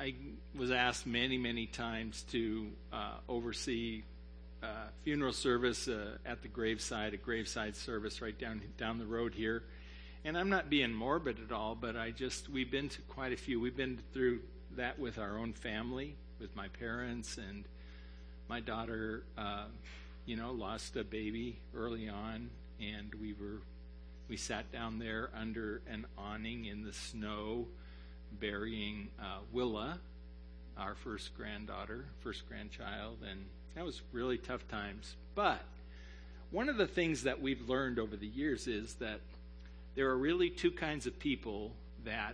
I was asked many, many times to oversee funeral service at the graveside, a graveside service right down the road here. And I'm not being morbid at all, but we've been to quite a few. We've been through that with our own family, with my parents, and my daughter, lost a baby early on, and we sat down there under an awning in the snow, burying Willa, our first grandchild, and that was really tough times. But one of the things that we've learned over the years is that there are really two kinds of people that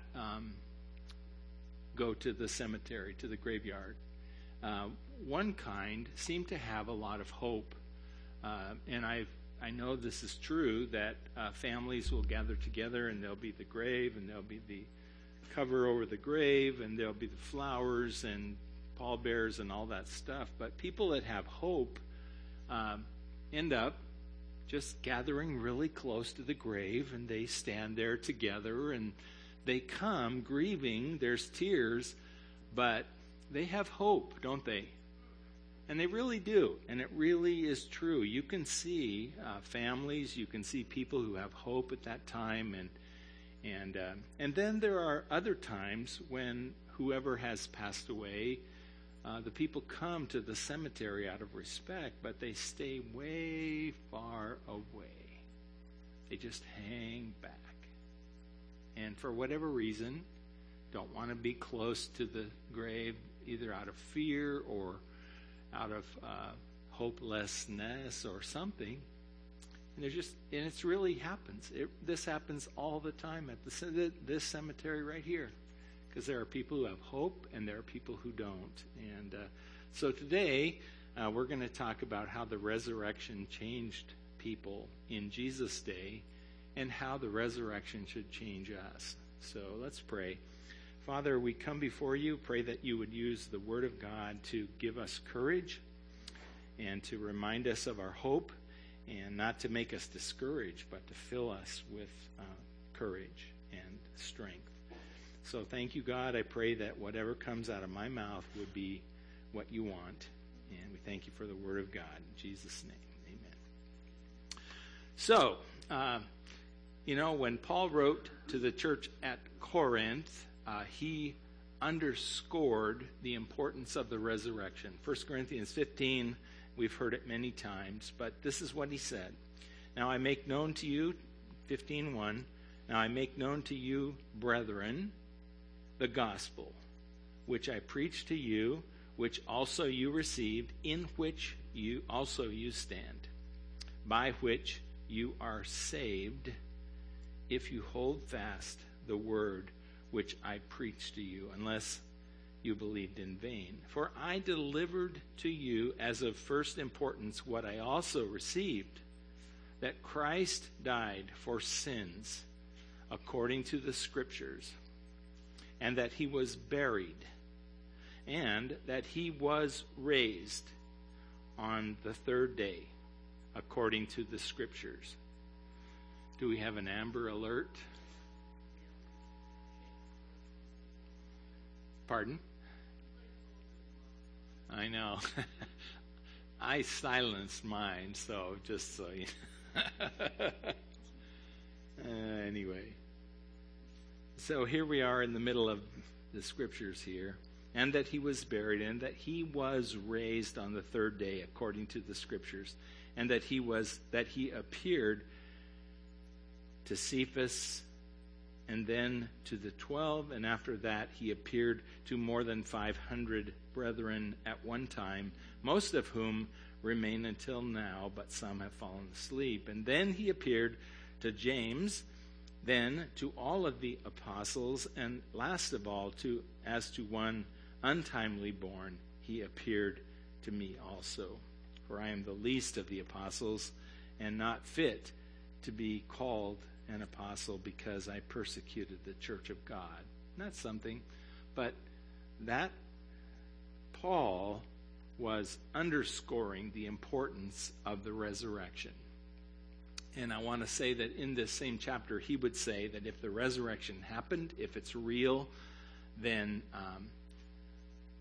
go to the cemetery, to the graveyard. One kind seem to have a lot of hope, and I know this is true, that families will gather together, and there'll be the grave, and there'll be the cover over the grave, and there'll be the flowers and pallbearers and all that stuff. But people that have hope end up just gathering really close to the grave, and they stand there together, and they come grieving. There's tears, but they have hope, don't they? And they really do, and it really is true. You can see families, you can see people who have hope at that time, and then there are other times when whoever has passed away, the people come to the cemetery out of respect, but they stay way far away. They just hang back. And for whatever reason, don't want to be close to the grave, either out of fear or out of hopelessness or something. And it really happens. This happens all the time at this cemetery right here. Because there are people who have hope and there are people who don't. And so today we're going to talk about how the resurrection changed people in Jesus' day and how the resurrection should change us. So let's pray. Father, we come before you, pray that you would use the Word of God to give us courage and to remind us of our hope, and not to make us discouraged, but to fill us with courage and strength. So thank you, God. I pray that whatever comes out of my mouth would be what you want. And we thank you for the Word of God. In Jesus' name, amen. So, when Paul wrote to the church at Corinth, he underscored the importance of the resurrection. 1 Corinthians 15, we've heard it many times, but this is what he said. Now I make known to you, 15:1, now I make known to you, brethren, the gospel, which I preached to you, which also you received, in which you also stand, by which you are saved, if you hold fast the word which I preached to you, unless you believed in vain. For I delivered to you as of first importance what I also received, that Christ died for sins according to the Scriptures, and that he was buried, and that he was raised on the third day according to the Scriptures. Do we have an Amber Alert? Pardon? I know. I silenced mine, so just so you anyway. So here we are in the middle of the Scriptures here. And that he was buried, and that he was raised on the third day according to the Scriptures. And that he appeared to Cephas, and then to the 12, and after that he appeared to more than 500 brethren at one time, most of whom remain until now, but some have fallen asleep. And then he appeared to James, then to all of the apostles, and last of all, as to one untimely born, he appeared to me also. For I am the least of the apostles, and not fit to be called an apostle, because I persecuted the church of God. Not something, but that Paul was underscoring the importance of the resurrection. And I want to say that in this same chapter, he would say that if the resurrection happened, if it's real, then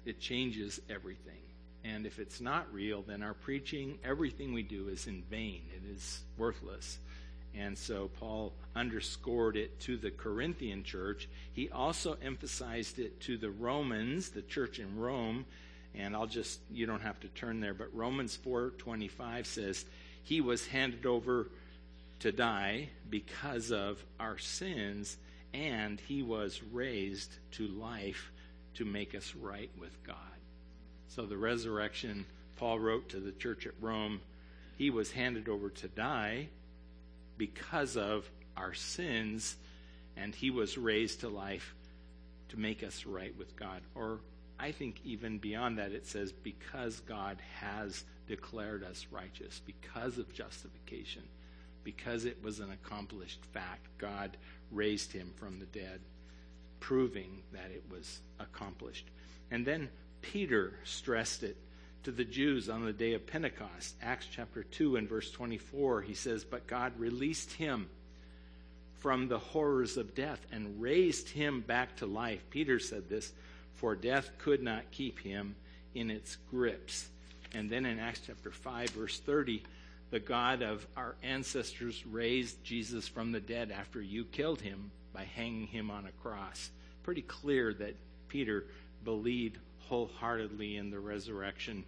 it changes everything. And if it's not real, then our preaching, everything we do is in vain. It is worthless. And so Paul underscored it to the Corinthian church. He also emphasized it to the Romans, the church in Rome. And you don't have to turn there, but Romans 4:25 says, he was handed over to die because of our sins, and he was raised to life to make us right with God. So the resurrection, Paul wrote to the church at Rome, he was handed over to die because of our sins, and he was raised to life to make us right with God. Or I think even beyond that, it says because God has declared us righteous, because of justification, because it was an accomplished fact, God raised him from the dead, proving that it was accomplished. And then Peter stressed it to the Jews on the day of Pentecost. Acts chapter 2 and verse 24, he says, but God released him from the horrors of death and raised him back to life. Peter said this, for death could not keep him in its grips. And then in Acts chapter 5, verse 30, the God of our ancestors raised Jesus from the dead after you killed him by hanging him on a cross. Pretty clear that Peter believed wholeheartedly in the resurrection.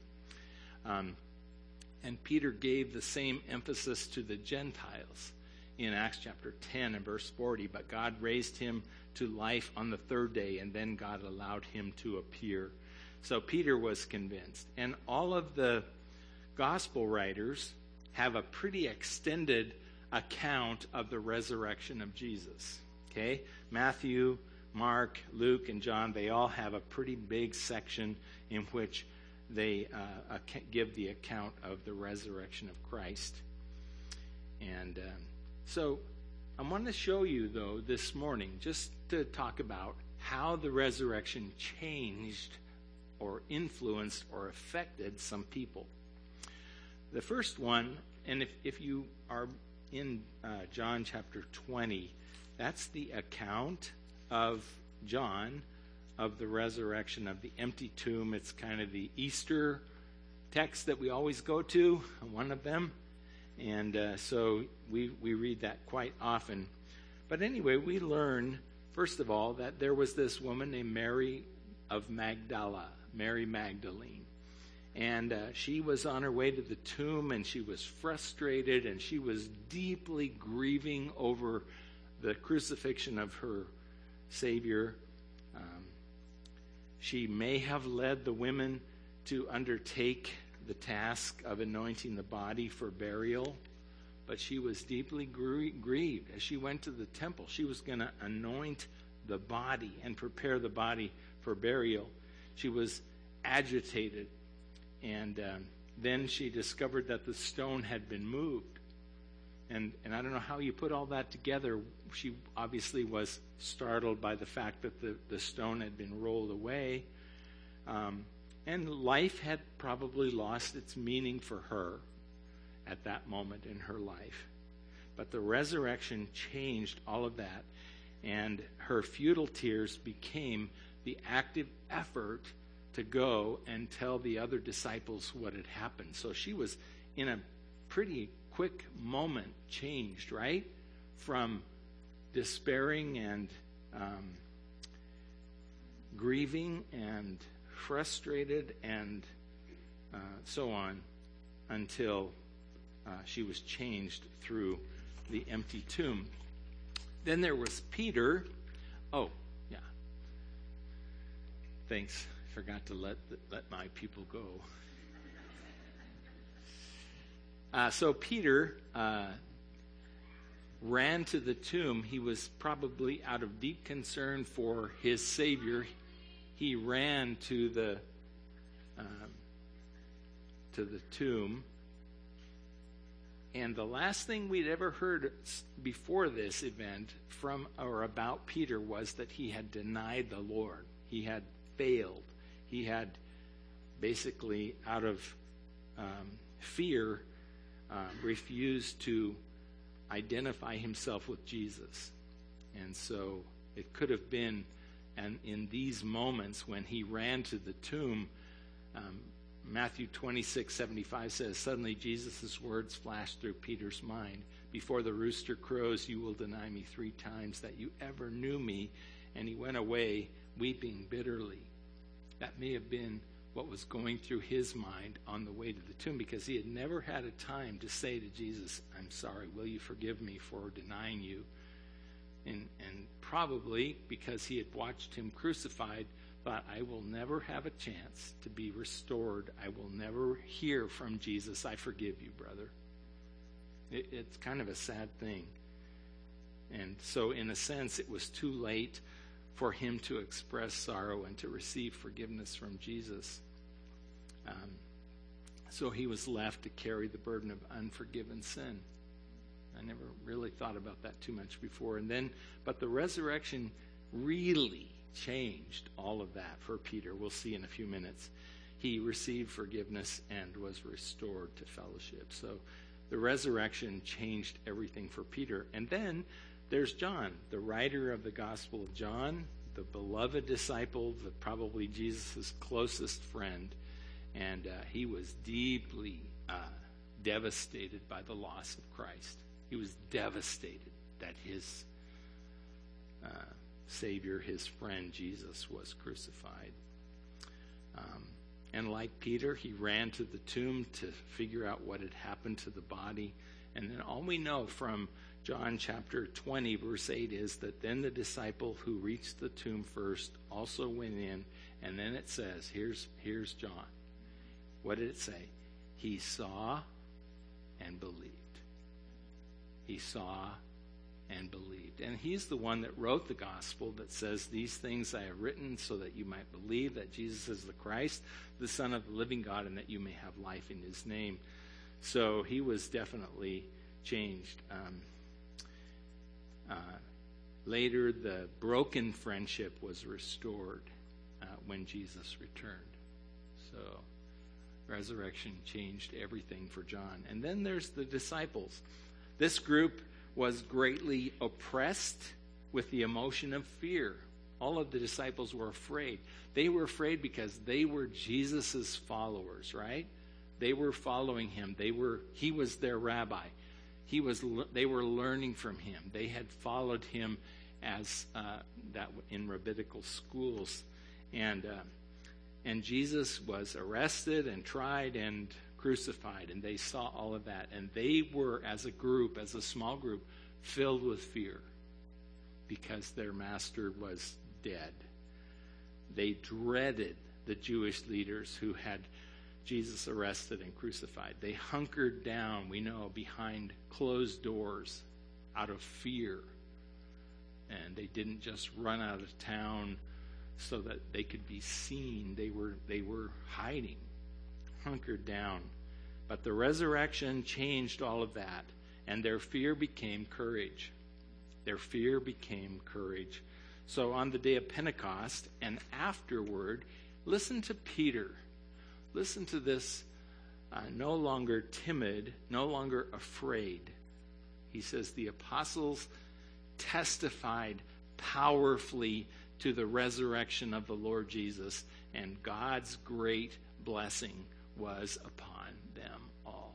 And Peter gave the same emphasis to the Gentiles in Acts chapter 10 and verse 40. But God raised him to life on the third day, and then God allowed him to appear. So Peter was convinced. And all of the gospel writers have a pretty extended account of the resurrection of Jesus. Okay? Matthew, Mark, Luke, and John, they all have a pretty big section in which they give the account of the resurrection of Christ. And so I want to show you, though, this morning, just to talk about how the resurrection changed or influenced or affected some people. The first one, and if you are in John chapter 20, that's the account of John of the resurrection of the empty tomb. It's kind of the Easter text that we always go to, one of them. And so we read that quite often. But anyway, we learn, first of all, that there was this woman named Mary of Magdala, Mary Magdalene. And she was on her way to the tomb, and she was frustrated, and she was deeply grieving over the crucifixion of her Savior. She may have led the women to undertake the task of anointing the body for burial, but she was deeply grieved. As she went to the temple, she was going to anoint the body and prepare the body for burial. She was agitated, and then she discovered that the stone had been moved. And I don't know how you put all that together. She obviously was startled by the fact that the stone had been rolled away. And life had probably lost its meaning for her at that moment in her life. But the resurrection changed all of that. And her futile tears became the active effort to go and tell the other disciples what had happened. So she was in a pretty quick moment changed, right? From despairing and grieving and frustrated and so on until she was changed through the empty tomb. Then there was Peter. Oh, yeah. Thanks. Forgot to let my people go. So Peter ran to the tomb. He was probably out of deep concern for his Savior. He ran to the tomb. And the last thing we'd ever heard before this event from or about Peter was that he had denied the Lord. He had failed. He had basically, out of fear, refused to identify himself with Jesus. And so it could have been And in these moments when he ran to the tomb, Matthew 26:75 says, suddenly Jesus' words flashed through Peter's mind. Before the rooster crows, you will deny me 3 times that you ever knew me. And he went away weeping bitterly. That may have been what was going through his mind on the way to the tomb, because he had never had a time to say to Jesus, I'm sorry, will you forgive me for denying you? And probably because he had watched him crucified, thought, I will never have a chance to be restored. I will never hear from Jesus, I forgive you, brother. It's kind of a sad thing. And so in a sense, it was too late for him to express sorrow and to receive forgiveness from Jesus. So he was left to carry the burden of unforgiven sin. I never really thought about that too much before. But the resurrection really changed all of that for Peter. We'll see in a few minutes. He received forgiveness and was restored to fellowship. So the resurrection changed everything for Peter. And then there's John, the writer of the Gospel of John, the beloved disciple, probably Jesus' closest friend. And he was deeply devastated by the loss of Christ. He was devastated that his Savior, his friend Jesus, was crucified. And like Peter, he ran to the tomb to figure out what had happened to the body. And then all we know from John chapter 20, verse 8, is that then the disciple who reached the tomb first also went in. And then it says, here's John. What did it say? He saw and believed. He saw and believed. And he's the one that wrote the gospel that says, these things I have written so that you might believe that Jesus is the Christ, the Son of the living God, and that you may have life in his name. So he was definitely changed. Later, the broken friendship was restored when Jesus returned. So resurrection changed everything for John. And then there's the disciples. This group was greatly oppressed with the emotion of fear. All of the disciples were afraid. They were afraid because they were Jesus' followers, right? They were following him. He was their rabbi. They were learning from him. They had followed him as that in rabbinical schools. And Jesus was arrested and tried and crucified, and they saw all of that. And they were, as a group, as a small group, filled with fear because their master was dead. They dreaded the Jewish leaders who had Jesus arrested and crucified. They hunkered down, we know, behind closed doors out of fear. And they didn't just run out of town so that they could be seen. They were hiding, hunkered down. But the resurrection changed all of that, and their fear became courage. Their fear became courage. So on the day of Pentecost and afterward, listen to Peter. Listen to this, no longer timid, no longer afraid. He says, the apostles testified powerfully to the resurrection of the Lord Jesus, and God's great blessing was upon them all.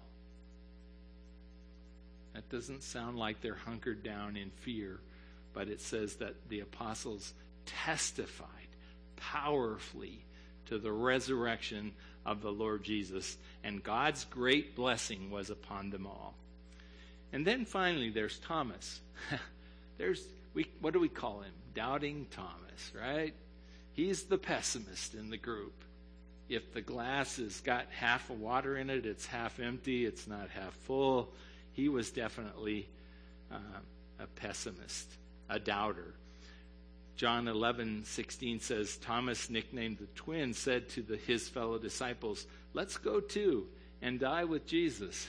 That doesn't sound like they're hunkered down in fear, but it says that the apostles testified powerfully to the resurrection of the Lord Jesus, and God's great blessing was upon them all. And then finally, there's Thomas. What do we call him? Doubting Thomas, right? He's the pessimist in the group. If the glass has got half of water in it, it's half empty, it's not half full. He was definitely a pessimist, a doubter. John 11:16 says, Thomas, nicknamed the twin, said to his fellow disciples, let's go too and die with Jesus.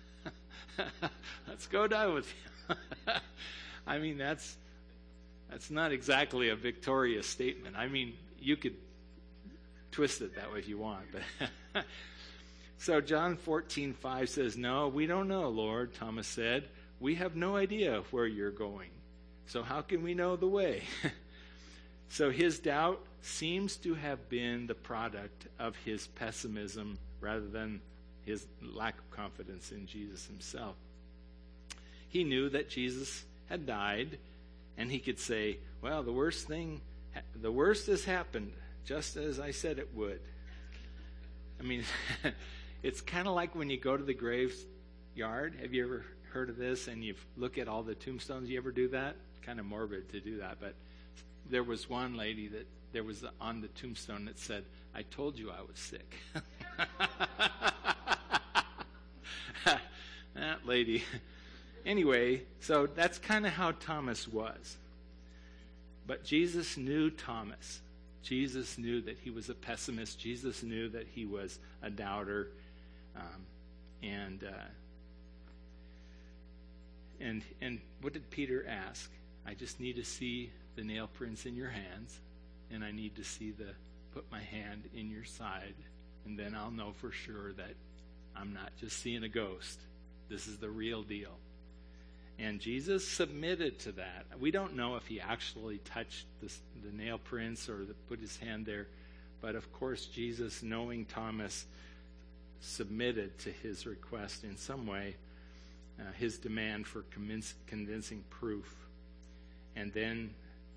Let's go die with him. I mean, that's not exactly a victorious statement. I mean, you could twist it that way if you want. But so John 14:5 says, no, we don't know, Lord, Thomas said. We have no idea where you're going. So how can we know the way? So his doubt seems to have been the product of his pessimism rather than his lack of confidence in Jesus himself. He knew that Jesus had died, and he could say, well, the worst has happened, just as I said it would. I mean, it's kind of like when you go to the graveyard. Have you ever heard of this? And you look at all the tombstones. You ever do that? Kind of morbid to do that, but there was one lady that there was on the tombstone that said, I told you I was sick. That lady. Anyway, so that's kind of how Thomas was. But Jesus knew Thomas. Jesus knew that he was a pessimist. Jesus knew that he was a doubter. And what did Peter ask? I just need to see the nail prints in your hands, and I need to put my hand in your side, and then I'll know for sure that I'm not just seeing a ghost. This is the real deal. And Jesus submitted to that. We don't know if he actually touched the nail prints or put his hand there, but of course Jesus, knowing Thomas, submitted to his request in some way, his demand for convincing proof. And then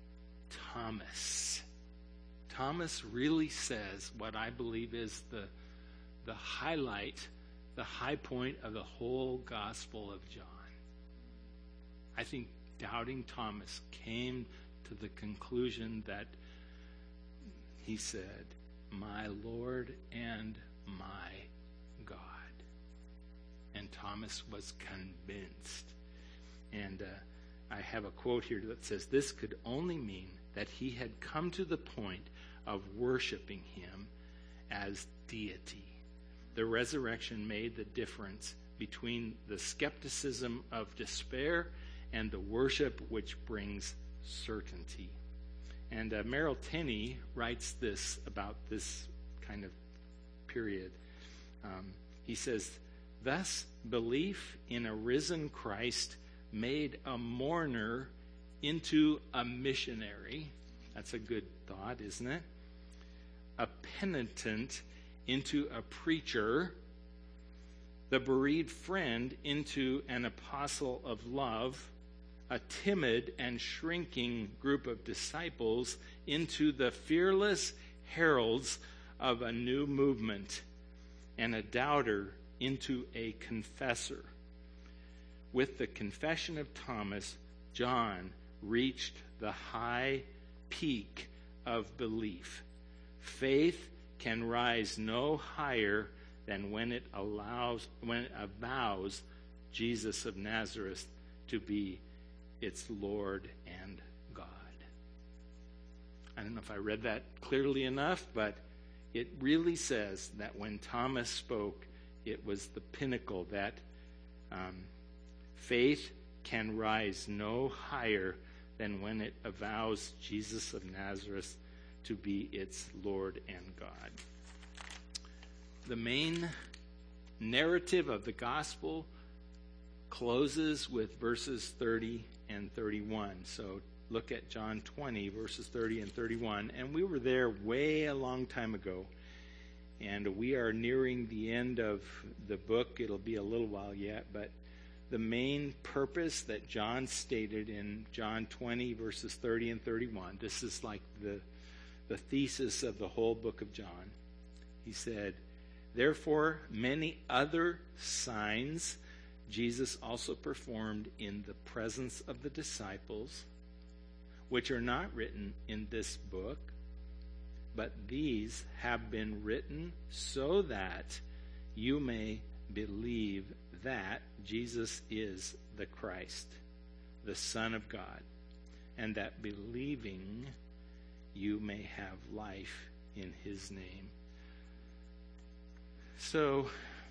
Thomas really says what I believe is the highlight, the high point of the whole Gospel of John. I think doubting Thomas came to the conclusion that he said, my Lord and my God. And Thomas was convinced. And I have a quote here that says, this could only mean that he had come to the point of worshiping him as deity. The resurrection made the difference between the skepticism of despair and the worship which brings certainty. And Merrill Tenney writes this about this kind of period. He says, thus belief in a risen Christ made a mourner into a missionary. That's a good thought, isn't it? A penitent into a preacher. The bereaved friend into an apostle of love. A timid and shrinking group of disciples into the fearless heralds of a new movement. And a doubter into a confessor. With the confession of Thomas, John reached the high peak of belief. Faith can rise no higher than when it avows Jesus of Nazareth to be its Lord and God. I don't know if I read that clearly enough, but it really says that when Thomas spoke, it was the pinnacle that faith can rise no higher than when it avows Jesus of Nazareth to be its Lord and God. The main narrative of the gospel closes with verses 30 and 31. So look at John 20, verses 30 and 31. And we were there way a long time ago. And we are nearing the end of the book. It'll be a little while yet, but the main purpose that John stated in John 20, verses 30 and 31, this is like the thesis of the whole book of John. He said, therefore, many other signs Jesus also performed in the presence of the disciples, which are not written in this book, but these have been written so that you may believe that Jesus is the Christ, the Son of God, and that believing you may have life in his name. So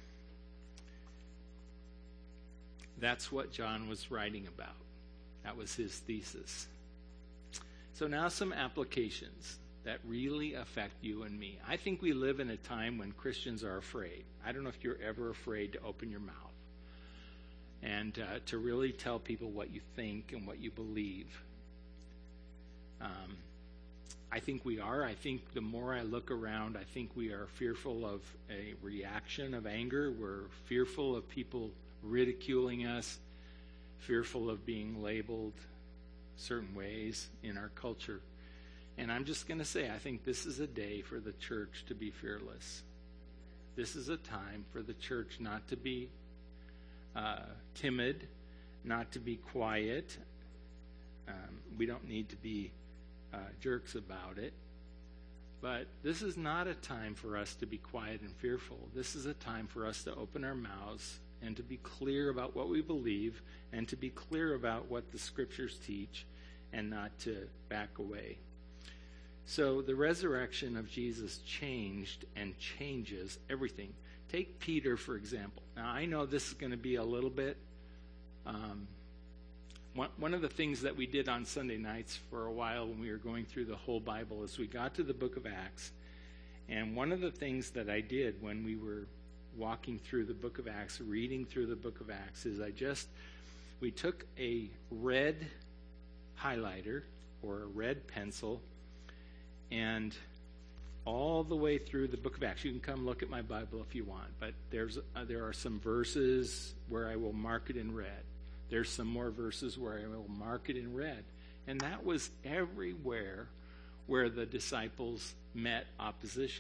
that's what John was writing about. That was his thesis. So now some applications that really affect you and me. I think we live in a time when Christians are afraid. I don't know if you're ever afraid to open your mouth and to really tell people what you think and what you believe. I think we are. I think the more I look around, I think we are fearful of a reaction of anger. We're fearful of people ridiculing us, fearful of being labeled certain ways in our culture. And I'm just going to say, I think this is a day for the church to be fearless. This is a time for the church not to be timid, not to be quiet. We don't need to be jerks about it. But this is not a time for us to be quiet and fearful. This is a time for us to open our mouths and to be clear about what we believe and to be clear about what the scriptures teach and not to back away. So the resurrection of Jesus changed and changes everything. Take Peter, for example. Now, I know this is going to be a little bit... One of the things that we did on Sunday nights for a while when we were going through the whole Bible is we got to the book of Acts. And one of the things that I did when we were walking through the book of Acts, reading through the book of Acts, is we took a red highlighter or a red pencil, and all the way through the book of Acts, you can come look at my Bible if you want, but there are some verses where I will mark it in red. There's some more verses where I will mark it in red. And that was everywhere where the disciples met opposition.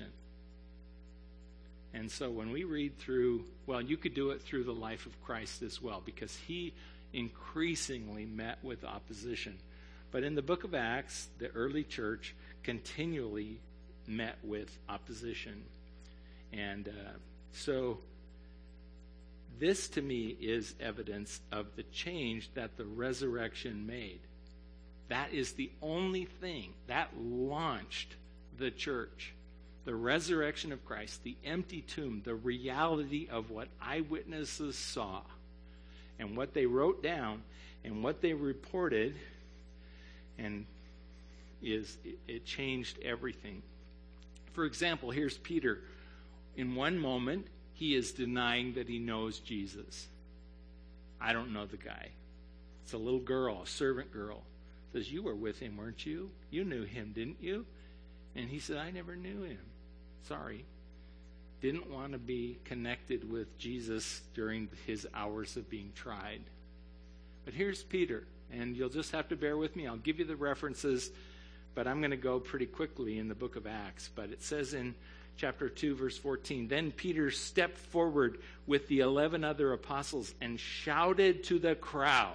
And so when we read through, well, you could do it through the life of Christ as well, because he increasingly met with opposition. But in the book of Acts, the early church continually met with opposition. And so this, to me, is evidence of the change that the resurrection made. That is the only thing that launched the church. The resurrection of Christ, the empty tomb, the reality of what eyewitnesses saw and what they wrote down and what they reported, and it changed everything. For example, here's Peter. In one moment, he is denying that he knows Jesus. I don't know the guy. It's a little girl, a servant girl. Says, you were with him, weren't you? You knew him, didn't you? And he said, I never knew him. Sorry. Didn't want to be connected with Jesus during his hours of being tried. But here's Peter, and you'll just have to bear with me. I'll give you the references, but I'm going to go pretty quickly in the book of Acts. But it says in chapter 2, verse 14, then Peter stepped forward with the 11 other apostles and shouted to the crowd,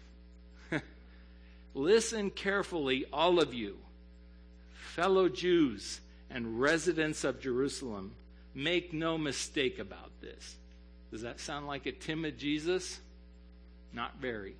listen carefully, all of you, fellow Jews and residents of Jerusalem, make no mistake about this. Does that sound like a timid Jesus? Not very.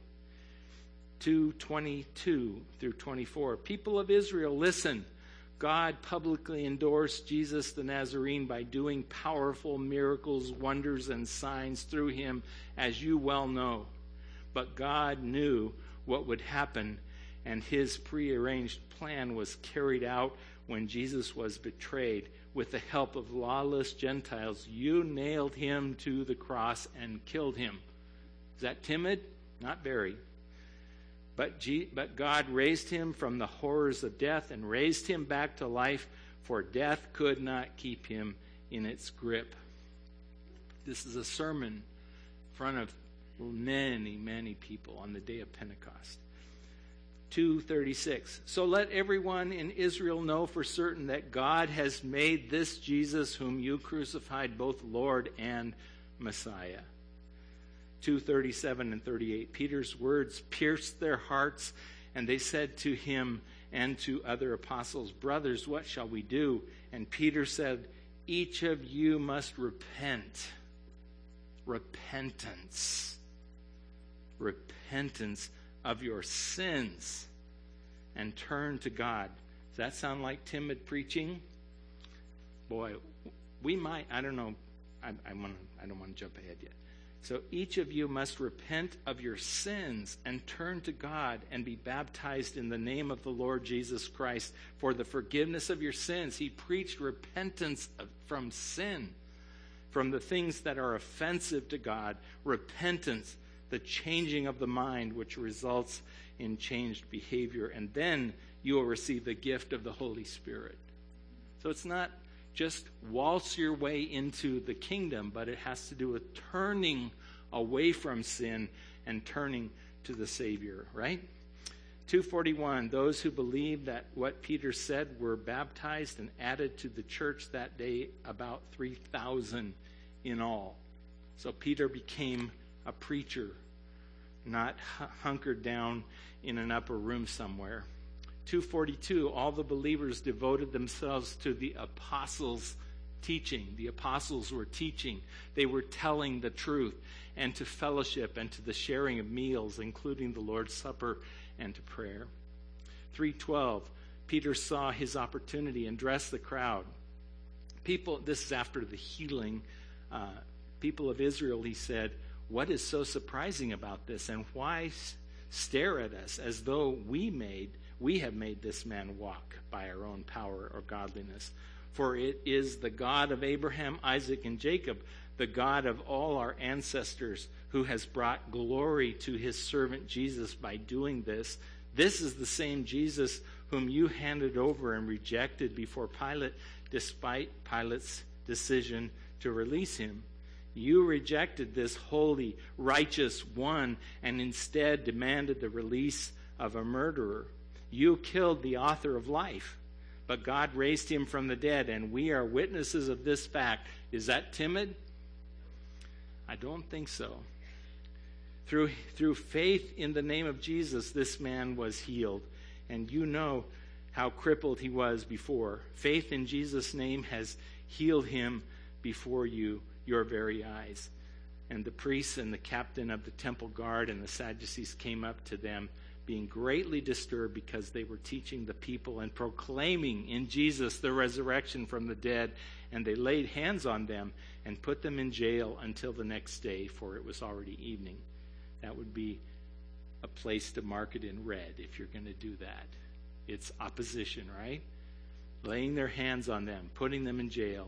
2:22 through 24. People of Israel, listen. God publicly endorsed Jesus the Nazarene by doing powerful miracles, wonders, and signs through him, as you well know. But God knew what would happen, and his prearranged plan was carried out when Jesus was betrayed. With the help of lawless Gentiles, you nailed him to the cross and killed him. Is that timid? Not very. But God raised him from the horrors of death and raised him back to life, for death could not keep him in its grip. This is a sermon in front of many, many people on the day of Pentecost. 2:36. So let everyone in Israel know for certain that God has made this Jesus whom you crucified both Lord and Messiah. 2:37 and 38. Peter's words pierced their hearts, and they said to him and to other apostles, brothers, what shall we do? And Peter said, each of you must repent. Repentance. Repentance of your sins and turn to God. Does that sound like timid preaching? Boy, we might, I don't know, I don't want to jump ahead yet. So each of you must repent of your sins and turn to God and be baptized in the name of the Lord Jesus Christ for the forgiveness of your sins. He preached repentance from sin, from the things that are offensive to God. Repentance, the changing of the mind, which results in changed behavior. And then you will receive the gift of the Holy Spirit. So it's not just waltz your way into the kingdom, but it has to do with turning away from sin and turning to the Savior, right? 2:41, those who believed that what Peter said were baptized and added to the church that day, about 3,000 in all. So Peter became a preacher, not hunkered down in an upper room somewhere. 2:42, all the believers devoted themselves to the apostles' teaching. The apostles were teaching. They were telling the truth, and to fellowship and to the sharing of meals, including the Lord's Supper and to prayer. 3:12, Peter saw his opportunity and addressed the crowd. People, this is after the healing, people of Israel, he said, what is so surprising about this, and why stare at us as though we have made this man walk by our own power or godliness? For it is the God of Abraham, Isaac, and Jacob, the God of all our ancestors, who has brought glory to his servant Jesus by doing this. This is the same Jesus whom you handed over and rejected before Pilate, despite Pilate's decision to release him. You rejected this holy, righteous one and instead demanded the release of a murderer. You killed the author of life, but God raised him from the dead, and we are witnesses of this fact. Is that timid? I don't think so. Through faith in the name of Jesus, this man was healed. And you know how crippled he was before. Faith in Jesus' name has healed him before you, your very eyes. And the priests and the captain of the temple guard and the Sadducees came up to them, being greatly disturbed because they were teaching the people and proclaiming in Jesus the resurrection from the dead. And they laid hands on them and put them in jail until the next day, for it was already evening. That would be a place to mark it in red if you're going to do that. It's opposition, right? Laying their hands on them, putting them in jail.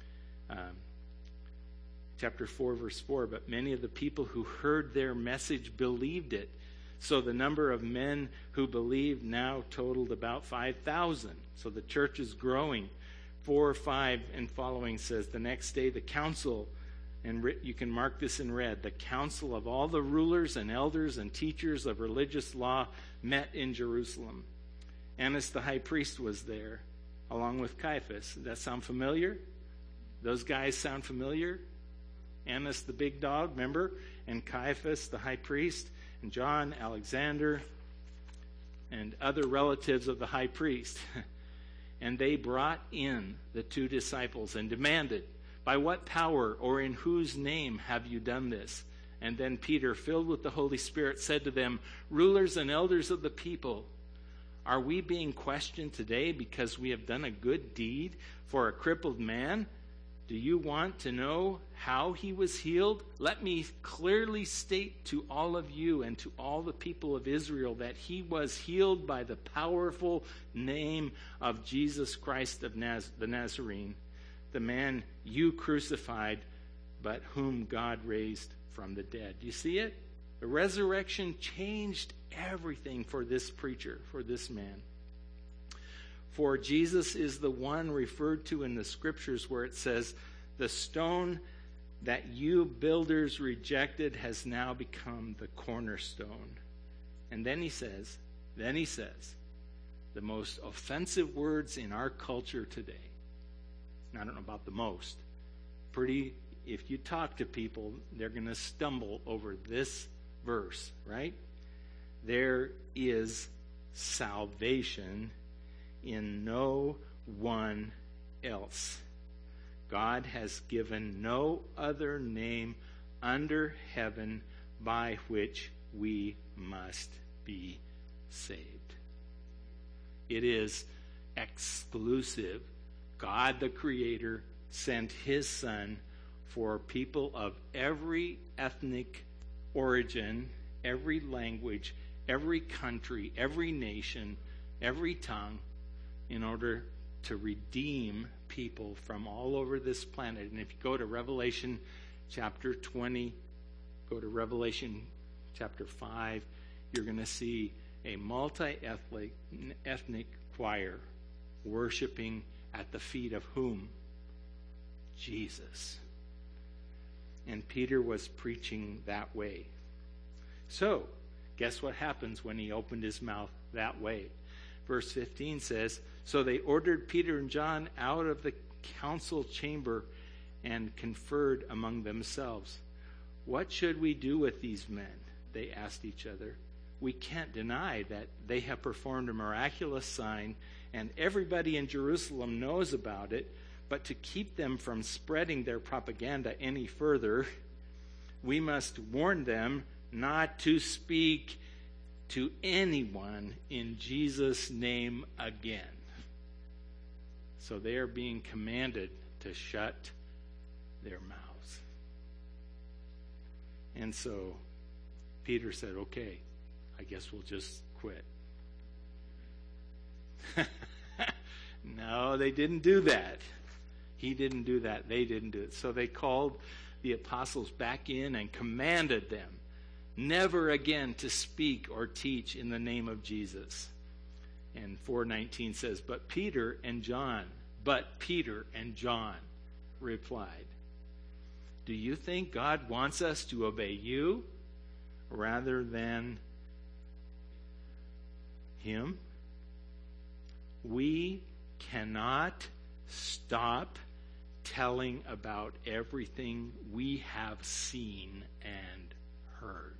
Chapter 4, verse 4, but many of the people who heard their message believed it. So the number of men who believed now totaled about 5,000. So the church is growing. 4, 5, and following says, the next day the council, and you can mark this in red, the council of all the rulers and elders and teachers of religious law met in Jerusalem. Annas the high priest was there, along with Caiaphas. Does that sound familiar? Those guys sound familiar? Annas the big dog, remember? And Caiaphas the high priest, and John, Alexander, and other relatives of the high priest. And they brought in the 2 disciples and demanded, by what power or in whose name have you done this? And then Peter, filled with the Holy Spirit, said to them, rulers and elders of the people, are we being questioned today because we have done a good deed for a crippled man? Do you want to know how he was healed? Let me clearly state to all of you and to all the people of Israel that he was healed by the powerful name of Jesus Christ of the Nazarene, the man you crucified, but whom God raised from the dead. Do you see it? The resurrection changed everything for this preacher, for this man. For Jesus is the one referred to in the scriptures where it says, the stone that you builders rejected has now become the cornerstone. And then he says, the most offensive words in our culture today. I don't know about the most. If you talk to people, they're going to stumble over this verse, right? There is salvation in no one else. God has given no other name under heaven by which we must be saved. It is exclusive. God the Creator sent his Son for people of every ethnic origin, every language, every country, every nation, every tongue, in order to redeem people from all over this planet. And if you go to Revelation chapter 20, go to Revelation chapter 5, you're going to see a multi-ethnic choir worshiping at the feet of whom? Jesus. And Peter was preaching that way. So, guess what happens when he opened his mouth that way? Verse 15 says, "So they ordered Peter and John out of the council chamber and conferred among themselves. 'What should we do with these men?' they asked each other. 'We can't deny that they have performed a miraculous sign, and everybody in Jerusalem knows about it. But to keep them from spreading their propaganda any further, we must warn them not to speak to anyone in Jesus' name again.'" So they are being commanded to shut their mouths. And so Peter said, "Okay, I guess we'll just quit." No, they didn't do that. He didn't do that. They didn't do it. So they called the apostles back in and commanded them never again to speak or teach in the name of Jesus. And 4:19 says, But Peter and John replied, "Do you think God wants us to obey you rather than him? We cannot stop telling about everything we have seen and heard."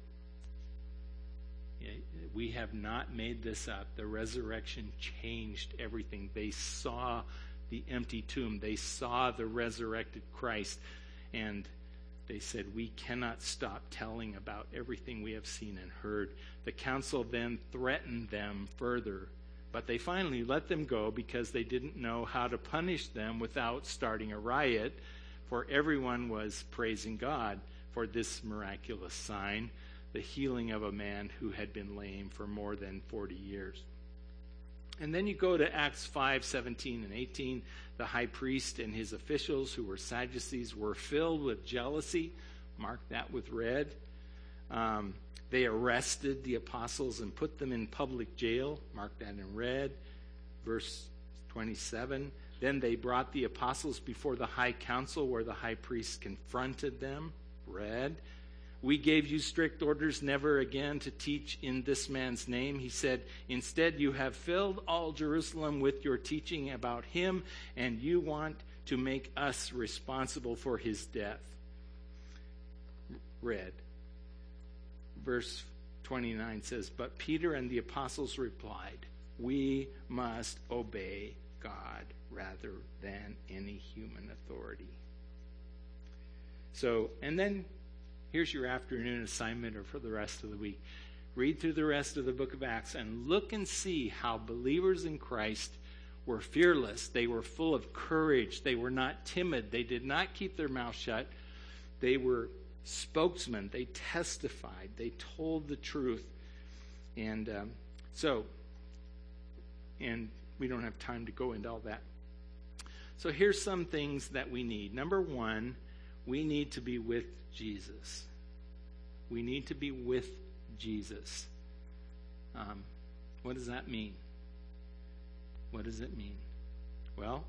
We have not made this up. The resurrection changed everything. They saw the empty tomb. They saw the resurrected Christ. And they said, "We cannot stop telling about everything we have seen and heard." The council then threatened them further. But they finally let them go because they didn't know how to punish them without starting a riot, for everyone was praising God for this miraculous sign, the healing of a man who had been lame for more than 40 years. And then you go to Acts 5:17 and 18. The high priest and his officials, who were Sadducees, were filled with jealousy. Mark that with red. They arrested the apostles and put them in public jail. Mark that in red. Verse 27. Then they brought the apostles before the high council, where the high priest confronted them. Red. "We gave you strict orders never again to teach in this man's name," he said. "Instead, you have filled all Jerusalem with your teaching about him, and you want to make us responsible for his death." Red. Verse 29 says, "But Peter and the apostles replied, 'We must obey God rather than any human authority.'" So, and then here's your afternoon assignment, or for the rest of the week. Read through the rest of the book of Acts and look and see how believers in Christ were fearless. They were full of courage. They were not timid. They did not keep their mouth shut. They were spokesmen. They testified. They told the truth. And and we don't have time to go into all that. So here's some things that we need. Number one, we need to be with Jesus. We need to be with Jesus. What does that mean? What does it mean? Well,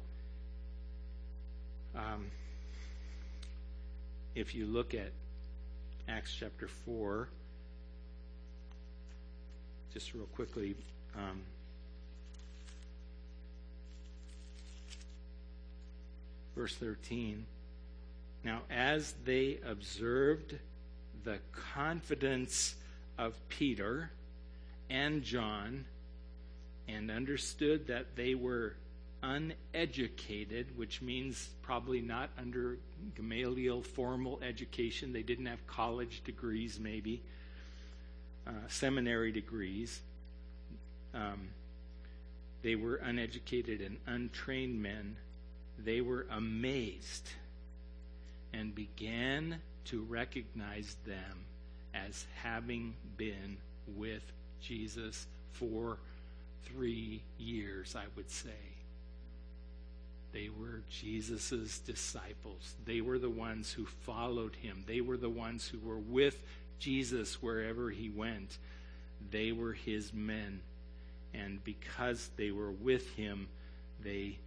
if you look at Acts chapter 4, just real quickly, verse 13. "Now, as they observed the confidence of Peter and John and understood that they were uneducated," which means probably not under Gamaliel formal education. They didn't have college degrees, maybe, seminary degrees. They were uneducated and untrained men. They were amazed and began to recognize them as having been with Jesus for 3 years, I would say. They were Jesus' disciples. They were the ones who followed him. They were the ones who were with Jesus wherever he went. They were his men. And because they were with him, they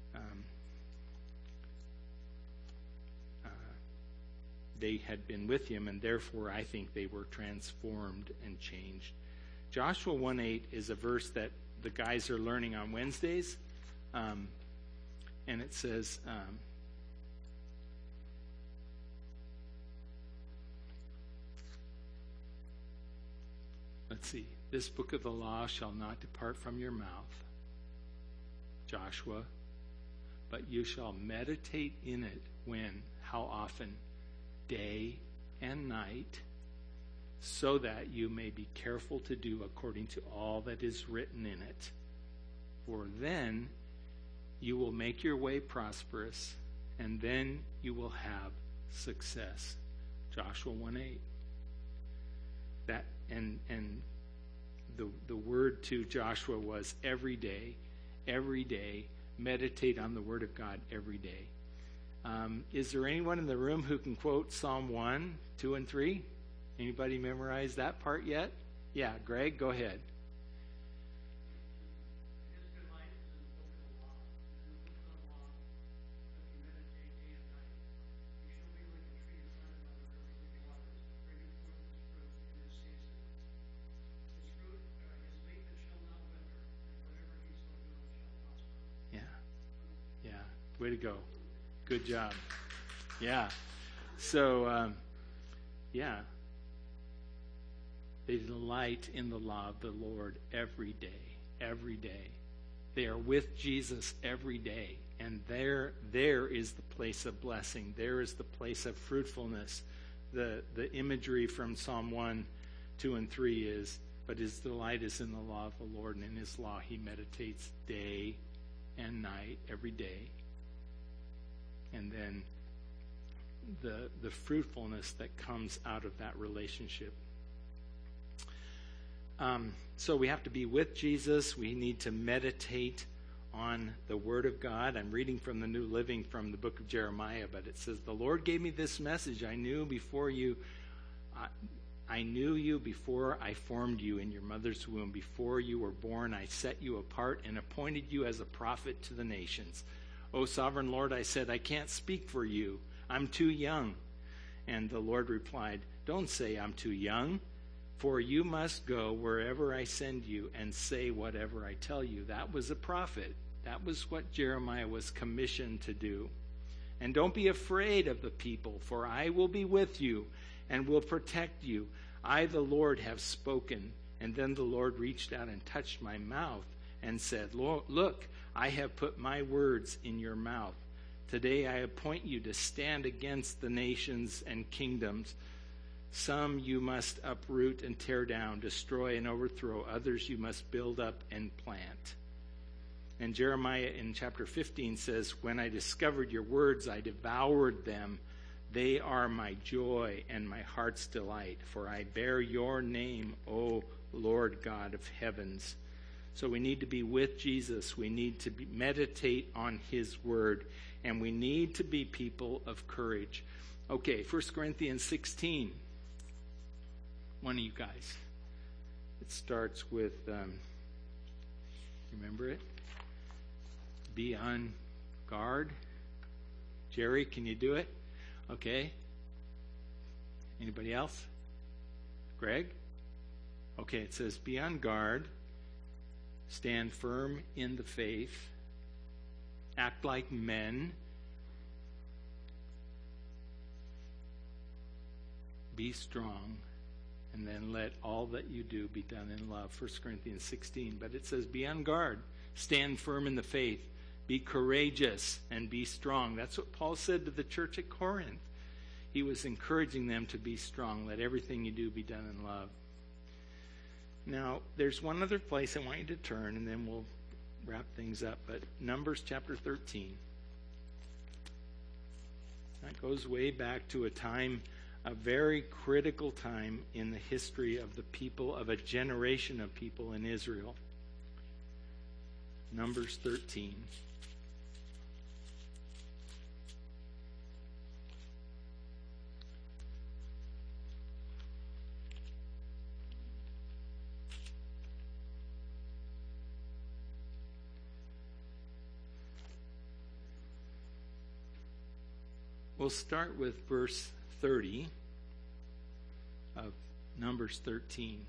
had been with him, and therefore I think they were transformed and changed. Joshua 1:8 is a verse that the guys are learning on Wednesdays. And it says, let's see, this book of the law shall not depart from your mouth, Joshua, but you shall meditate in it when, how often? Day and night, so that you may be careful to do according to all that is written in it. For then you will make your way prosperous, and then you will have success. Joshua 1:8. That and the word to Joshua was every day, meditate on the word of God every day. Is there anyone in the room who can quote Psalm 1, 2, and 3? Anybody memorize that part yet? Yeah, Greg, go ahead. Yeah, way to go. Good job. Yeah. So, they delight in the law of the Lord every day. Every day. They are with Jesus every day. And there is the place of blessing. There is the place of fruitfulness. The imagery from Psalm 1, 2, and 3 is, but his delight is in the law of the Lord, and in his law he meditates day and night every day. And then the fruitfulness that comes out of that relationship. So we have to be with Jesus. We need to meditate on the Word of God. I'm reading from the New Living from the book of Jeremiah, but it says, "The Lord gave me this message. I knew you before I formed you in your mother's womb. Before you were born, I set you apart and appointed you as a prophet to the nations. O sovereign Lord," I said, "I can't speak for you. I'm too young." And the Lord replied, "Don't say I'm too young, for you must go wherever I send you and say whatever I tell you." That was a prophet. That was what Jeremiah was commissioned to do. "And don't be afraid of the people, for I will be with you and will protect you. I, the Lord, have spoken." And then the Lord reached out and touched my mouth and said, "Look, I have put my words in your mouth. Today I appoint you to stand against the nations and kingdoms. Some you must uproot and tear down, destroy and overthrow. Others you must build up and plant." And Jeremiah in chapter 15 says, "When I discovered your words, I devoured them. They are my joy and my heart's delight, for I bear your name, O Lord God of heavens." So we need to be with Jesus. We need to meditate on his word. And we need to be people of courage. Okay, 1 Corinthians 16. One of you guys. It starts with, remember it? Be on guard. Jerry, can you do it? Okay. Anybody else? Greg? Okay, it says, "Be on guard. Stand firm in the faith. Act like men. Be strong. And then let all that you do be done in love." 1 Corinthians 16. But it says, be on guard. Stand firm in the faith. Be courageous and be strong. That's what Paul said to the church at Corinth. He was encouraging them to be strong. Let everything you do be done in love. Now, there's one other place I want you to turn, and then we'll wrap things up. But Numbers chapter 13. That goes way back to a time, a very critical time in the history of the people, of a generation of people in Israel. Numbers 13. We'll start with verse 30 of Numbers 13.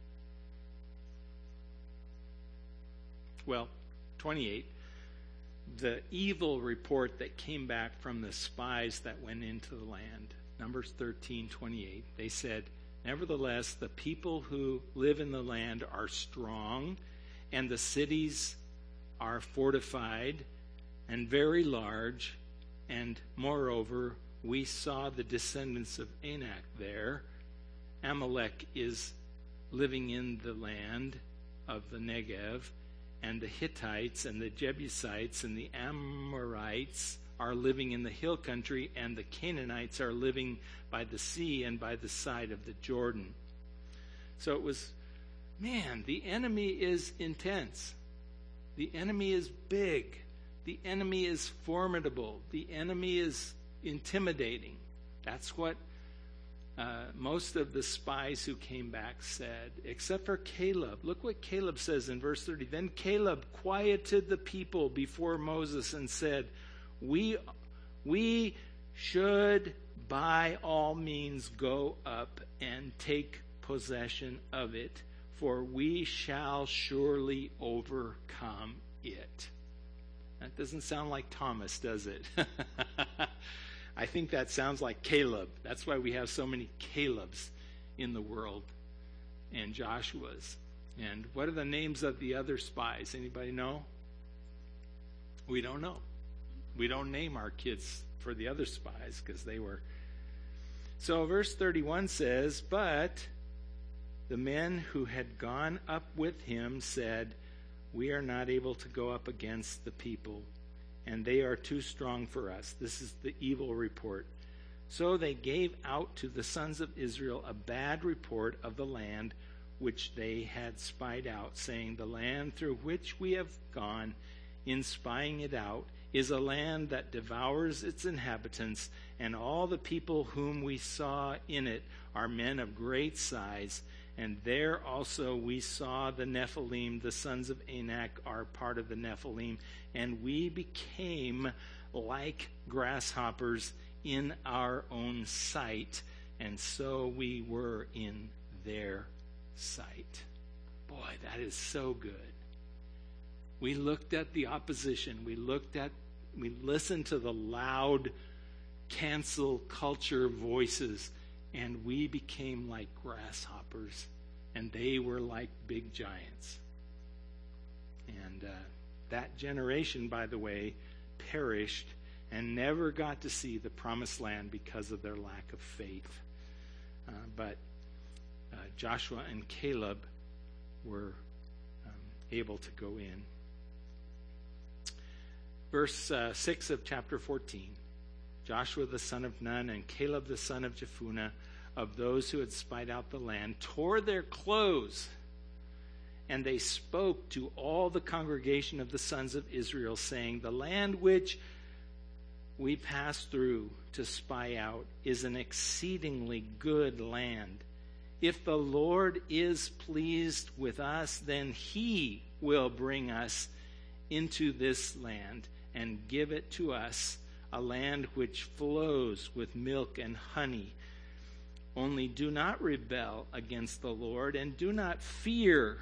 Well, 28. The evil report that came back from the spies that went into the land. Numbers 13:28. They said, "Nevertheless, the people who live in the land are strong, and the cities are fortified and very large. And moreover, we saw the descendants of Anak there. Amalek is living in the land of the Negev, and the Hittites and the Jebusites and the Amorites are living in the hill country, and the Canaanites are living by the sea and by the side of the Jordan." So it was, man, the enemy is intense. The enemy is big. The enemy is formidable. The enemy is intimidating. That's what most of the spies who came back said, except for Caleb. Look what Caleb says in verse 30. Then Caleb quieted the people before Moses and said, We should by all means go up and take possession of it, for we shall surely overcome it. That doesn't sound like Thomas, does it? I think that sounds like Caleb. That's why we have so many Calebs in the world and Joshuas. And what are the names of the other spies? Anybody know? We don't know. We don't name our kids for the other spies because they were. So verse 31 says, "But the men who had gone up with him said, 'We are not able to go up against the people, and they are too strong for us.'" This is the evil report. "So they gave out to the sons of Israel a bad report of the land which they had spied out, saying, 'The land through which we have gone in spying it out is a land that devours its inhabitants, and all the people whom we saw in it are men of great size. And there also we saw the Nephilim, the sons of Anak are part of the Nephilim, and we became like grasshoppers in our own sight, and so we were in their sight.'" Boy, that is so good. We looked at the opposition. We listened to the loud cancel culture voices, and we became like grasshoppers, and they were like big giants. And that generation, by the way, perished and never got to see the promised land because of their lack of faith. But Joshua and Caleb were able to go in. Verse 6 of chapter 14. "Joshua the son of Nun and Caleb the son of Jephunneh, of those who had spied out the land, tore their clothes, and they spoke to all the congregation of the sons of Israel, saying, 'The land which we passed through to spy out is an exceedingly good land. If the Lord is pleased with us, then he will bring us into this land and give it to us, a land which flows with milk and honey. Only do not rebel against the Lord, and do not fear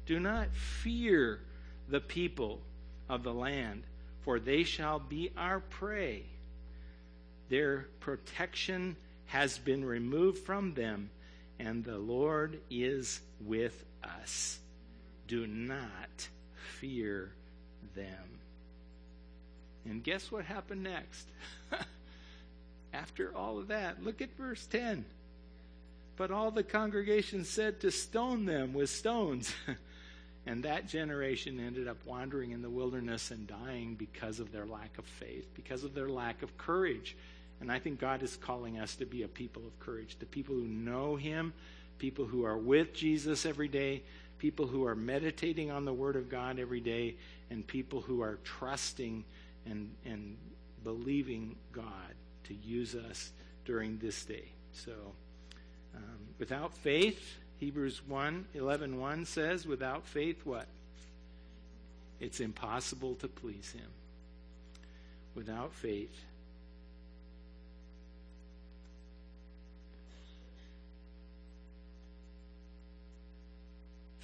the people of the land, for they shall be our prey. Their protection has been removed from them, and the Lord is with us. Do not fear them.'" And guess what happened next? After all of that, look at verse 10. "But all the congregation said to stone them with stones." And that generation ended up wandering in the wilderness and dying because of their lack of faith, because of their lack of courage. And I think God is calling us to be a people of courage, the people who know him, people who are with Jesus every day, people who are meditating on the Word of God every day, and people who are trusting and believing God to use us during this day. So, without faith, Hebrews 11:1 says, without faith, what? It's impossible to please him. Without faith,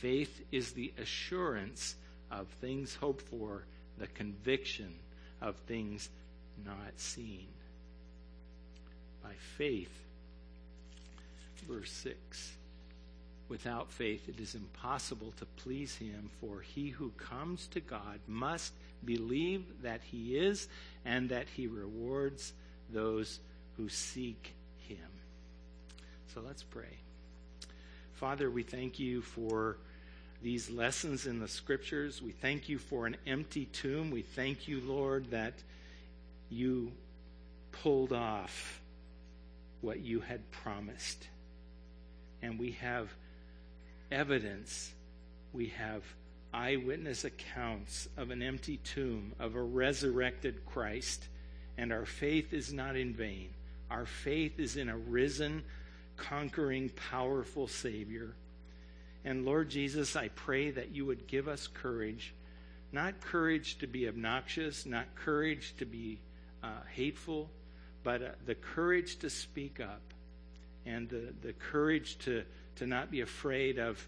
Faith is the assurance of things hoped for, the conviction of things not seen. By faith, verse 6, without faith it is impossible to please him, for he who comes to God must believe that he is, and that he rewards those who seek him. So let's pray. Father, we thank you for these lessons in the scriptures. We thank you for an empty tomb. We thank you, Lord, that you pulled off what you had promised. And we have evidence. We have eyewitness accounts of an empty tomb, of a resurrected Christ. And our faith is not in vain. Our faith is in a risen, conquering, powerful Savior. And Lord Jesus, I pray that you would give us courage, not courage to be obnoxious, not courage to be hateful, but the courage to speak up, and the courage to not be afraid of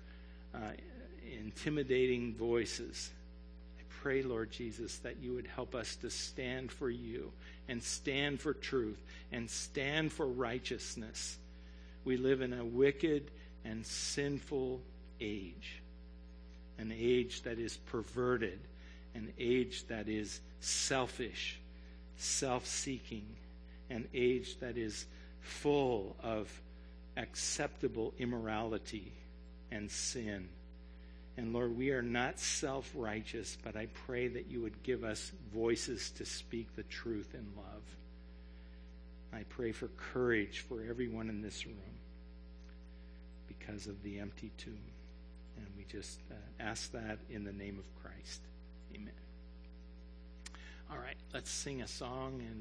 intimidating voices. I pray, Lord Jesus, that you would help us to stand for you and stand for truth and stand for righteousness. We live in a wicked and sinful age, an age that is perverted, an age that is selfish, self-seeking, an age that is full of acceptable immorality and sin. And Lord, we are not self-righteous, but I pray that you would give us voices to speak the truth in love. I pray for courage for everyone in this room because of the empty tomb. And we just ask that in the name of Christ. Amen. All right, let's sing a song and